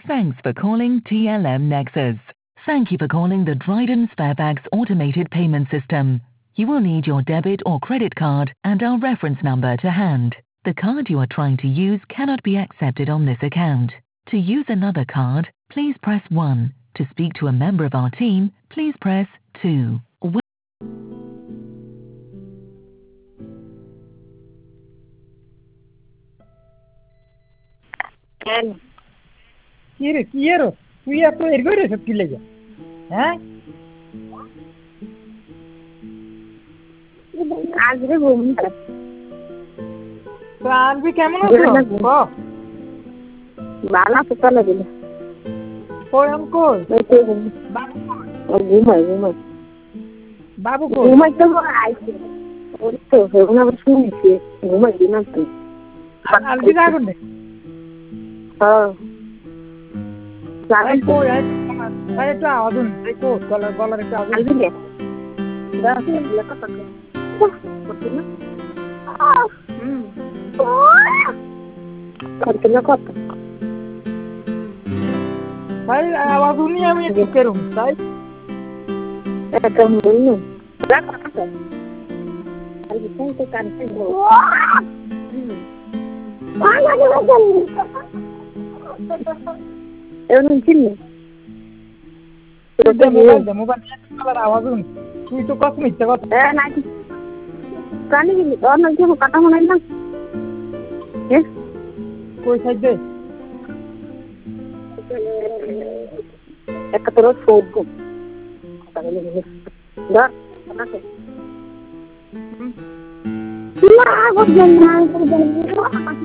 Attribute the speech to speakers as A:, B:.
A: Thanks for calling TLM Nexus. Thank you for calling the Dryden Sparebags automated payment system. You will need your debit or credit card and our reference number to hand. The card you are trying to use cannot be accepted on this account. To use another card, please press 1. To speak to a member of our team, please press 2.
B: কি এর তুই এত এর করে সব কি লাগে হ্যাঁ
C: আজকে ঘুম
B: তো আনবি কেমন আছো
C: বালা সকালে দিল
B: কই কই
C: ঘুমাই
B: বাবু কই
C: ঘুমাই তো আইছে ওই তো ঘুমা শুনছি ঘুমাই দিন তো
B: আনবি জাগুন দে
C: হ্যাঁ
B: আই কই আই একটু আওয়াজ শুন আই কই গলার একটু আওয়াজ
C: আনবি দে দাও লেখা থাকে করতেনা করতেনা কত
B: ভাই আওয়াজ শুনি আমি একটু কেরম তাই
C: এটা মনে রাখা থাকে আর বিছাই তো কানতে গো পালা গেল এমন চিনি
B: মোবাইল আওয়াজ শুন তুই তো কত মিথ্যা কথা
C: না কানে গেলি তোর না কি কথা মনে না
B: কই সাইডে
C: একটা তোর ফোন তাহলে দা আমাকে না গো জানা